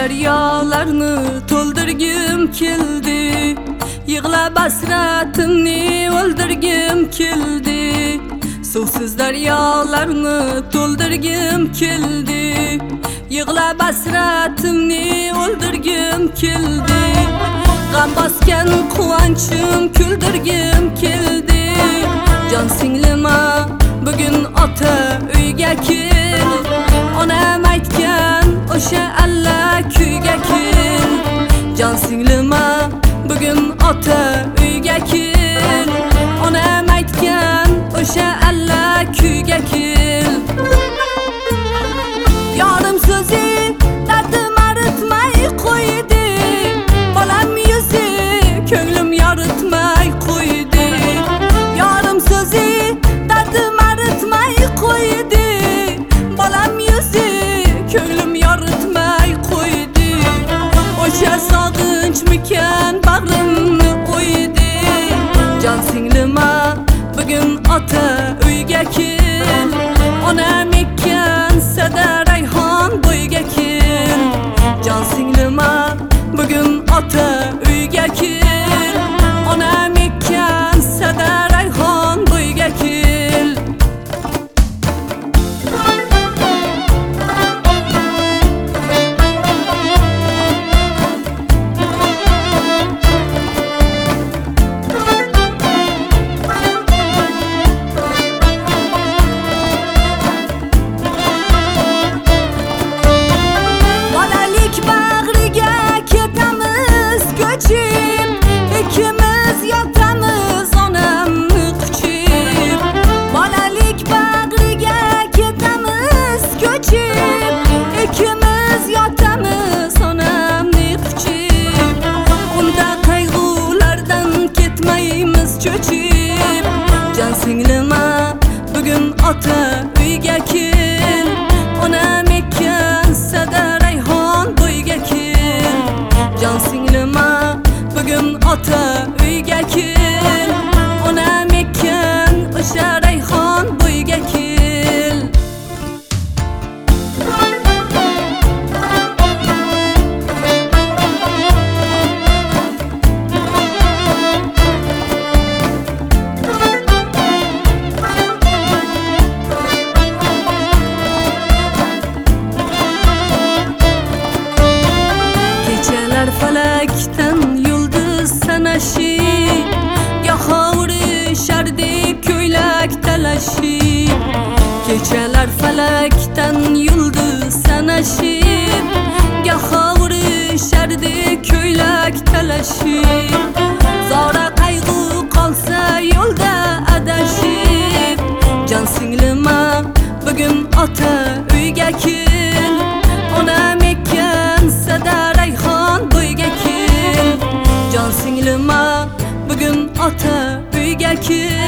daryolarni to'ldirgim keldi, yig'lab hasratimni o'ldirgim keldi. Suvsiz daryolarni to'ldirgim keldi, yig'lab hasratimni o'ldirgim keldi. G'am bosgan quvonchim kuldirgim keldi. Jon singlima bugun ota uyga kel, onam aytgan o'sha alla kuyga kel. Jon singlima bugun ota uyga kel, onam aytgan o'sha alla kuyga kel. Yorim so'zi dardim aritmay qo'ydi, bolam yuzi ko'nglim yoritmay qo'ydi. Yorim so'zi dardim aritmay qo'ydi, bolam yuzi ko'nglim yoritmay qo'ydi. O'sha sog'inchmikan bag'rimni o'ydi. Jon singlima bugun ota uyga kel, onam ekkan sada rayhon bo'yga kel. Jon singlima bugun ota uyga kel, onam ekkan sada rayhon bo'yga kel. İkimiz yotamiz onamni quchib, bolalik bag'riga ketamiz ko'chib. Ikimiz yotamiz onamni quchib, unda qayg'ulardan ketmaymiz cho'chib. Jon singlima bugun ota uyga kel, onam ekkan sada rayhon bo'yga kel. Jon singlima bugun ota uyga kel, onam ekkan o'sha rayhon bo'yga kel. Kechalar falakdan yulduz sanashib, goho urishardi ko'ylak talashib. Kechalar falakdan yulduz sanashib, goho urishardi ko'ylak talashib. Zora qayg'u qolsa yo'lda adashib. Jon singlima bugun ota uyga kel, onam ekkan sada rayhon bo'yga kel. Jon singlima bugun ota uyga kel,